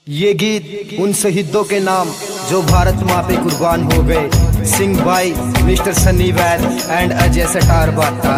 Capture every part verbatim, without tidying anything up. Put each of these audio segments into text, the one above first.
ये गीत उन शहीदों के नाम जो भारत माँ पे कुर्बान हो गए। सिंह भाई, मिस्टर सनी वैद एंड अजय सटार बाता।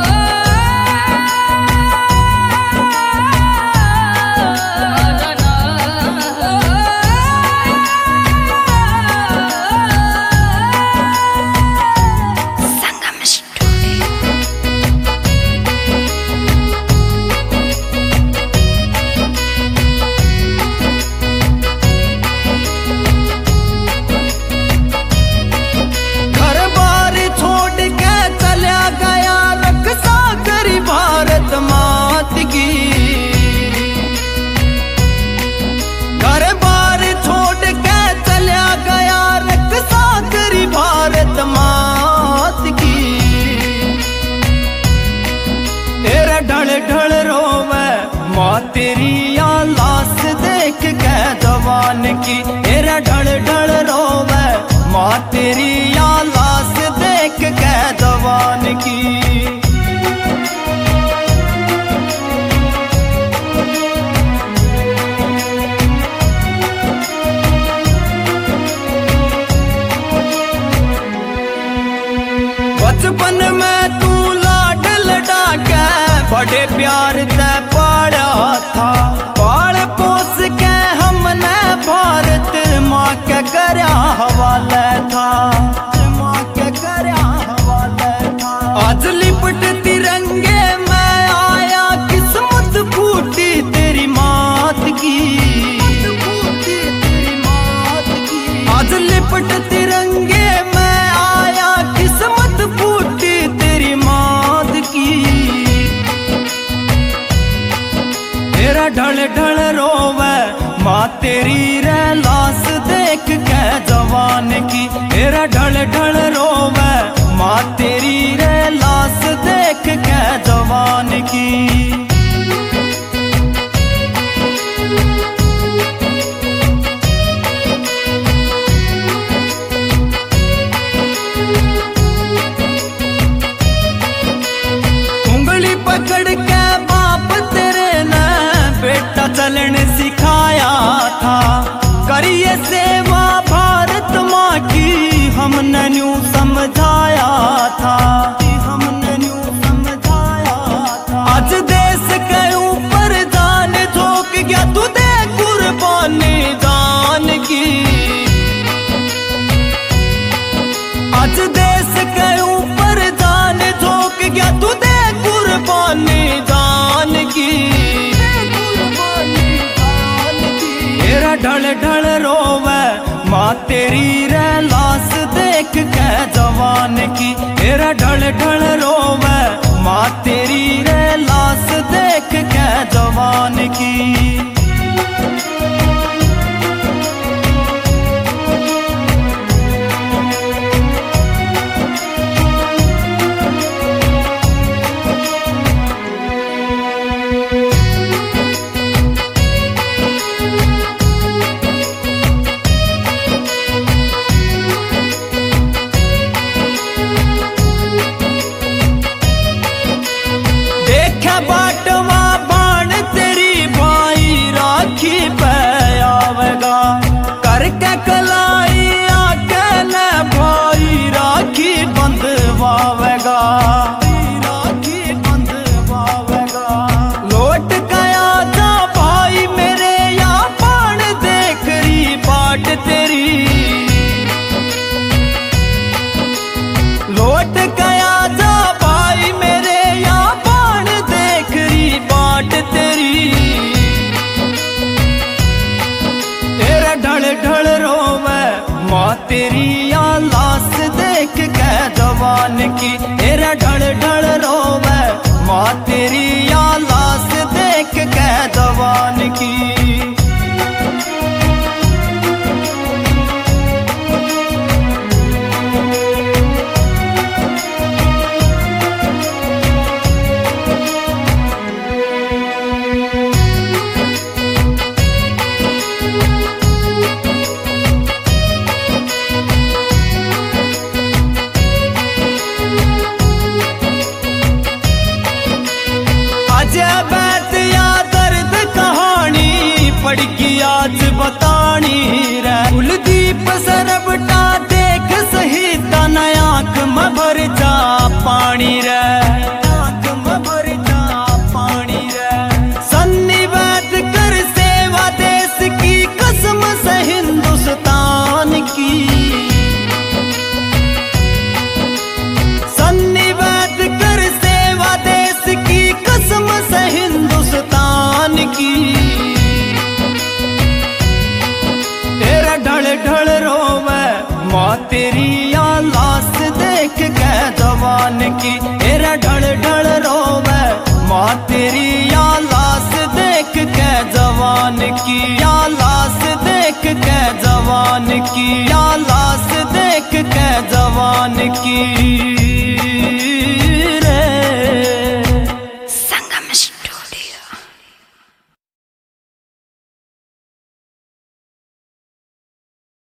ढल ढल रोवे माँ तेरी या लाश देख के जवान की। तेरा ढल ढल रोवे माँ तेरी या लाश देख के जवान की। बचपन में तू लाड लड़ा के बड़े प्यार ते पाला था। पाल पोस के हमने भारत माँ के करया हवाले था। माँ के करया हवाले था। आज लिपट तिरंगे में आया किस्मत फूटी तेरी मात की। आज लिपट तिरंगे में आया किस्मत फूटी तेरी मात की। तेरा ढल ढल रोवे माँ तेरी रे लाश देख के जवान की। तेरा ढल ढल रोवे माँ तेरी रे लाश देख के जवान की। उंगली पकड़ के बाप तेरे ने बेटा चलन सिखाया था। करिए सेवा भारत माँ की हमने न्यू समझाया था। हमने न्यू समझाया था। आज देश के ऊपर जान झोंक गया तू दे कुर्बानी जान की। आज देश के ऊपर जान झोंक गया तू दे कुर्बानी जान की। तेरा ढल ढल रोवे माँ तेरी रे लाश देख के जवान की। तेरा ढल ढल रोवे माँ तेरी रे लाश देख के जवान की। बाटवा बाण तेरी भाई राखी पे आवेगा। करके कलाई आके न भाई राखी बंधवावेगा। राखी बंधवावेगा। लौट गया जा भाई मेरे या बाण देख रही बाट तेरी। लौट गया जा भाई मेरे या बाट तेरी। तेरा ढल ढल रोवे माँ तेरी या लाश देख के जवान की। तेरा ढल ढल रोवे माँ तेरी या लाश देख के जवान की। अजय बैत या दर्द कहानी आज बतानी रे। कुलदीप सरबटा देख सही तन आंख में भर जा पानी रे, आंख में भर जा पानी रे। सन्नी वैद कर सेवा देश की कसम से हिंदुस्तान की। सन्नी वैद कर सेवा देश की कसम से हिंदुस्तान की। तेरा ढल ढल रोवे माँ तेरी या लाश देख के जवान की। तेरा ढल ढल रोवे माँ तेरी या लाश देख के जवान की, या लाश देख के जवान की, या लाश देख के जवान की।